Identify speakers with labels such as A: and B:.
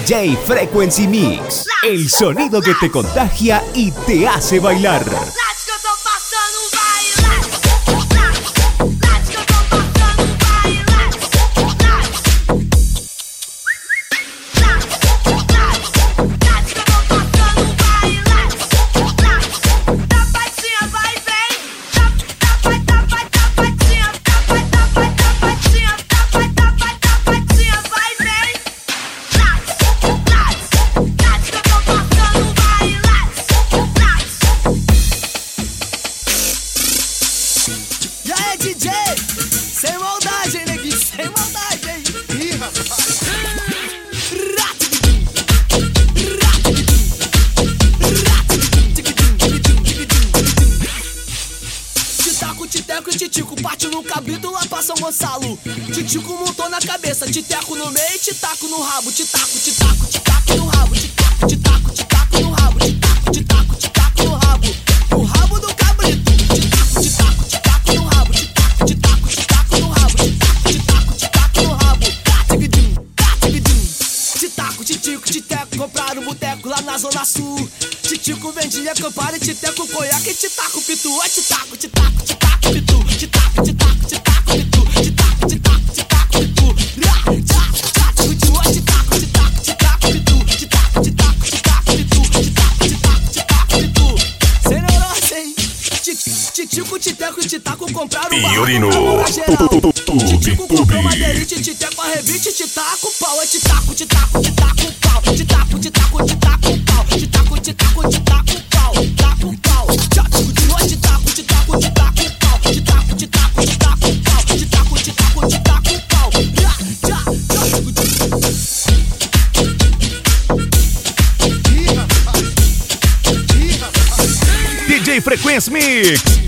A: DJ Frequency Mix, el sonido que te contagia y te hace bailar.
B: DJ, sem maldade, hein, neguinho, sem maldade, hein. Ih, rapaz. Titaco, titeco e titico, parte no cabrito lá pra São Gonçalo. Titico montou na cabeça, titeco no meio e titaco no rabo. Titaco, titaco, titaco no rabo. Titaco, titaco, titaco no rabo. Titaco, titaco, titaco no rabo. O rabo do cabrito. Titaco, titaco, titaco no rabo. Titaco, titaco, titaco no rabo. Titaco, titaco, titaco no rabo. Catigdim, catigdim. Titaco, titico, titeco, compraram um boteco lá na Zona Sul. Titico vendia campari, titeco, conhaque, titaco, pitu. É titaco, titaco, titaco, pitu. Titaco, titaco, titaco, pitu. Titaco, titaco, titaco, pitu. Titaco, titaco, titaco, titaco, pitu. Titaco, titaco, titaco, pitu. Titaco, titaco, titaco, pitu. Sem neurose, hein? Titico, titeco e titaco compraram um barraco na geral. Titico comprou madeirite, titeco arrebite, titaco, pau. É titaco, titaco, titaco, pau. Titaco, titaco, titaco, pau. Titaco, titaco, titaco, pau. Titaco, pau. Titaco, titaco, titaco, titaco, pau. Titaco, titaco, titaco, pau. Titaco, titaco, titaco, pau.
A: DJ Frequency Mix,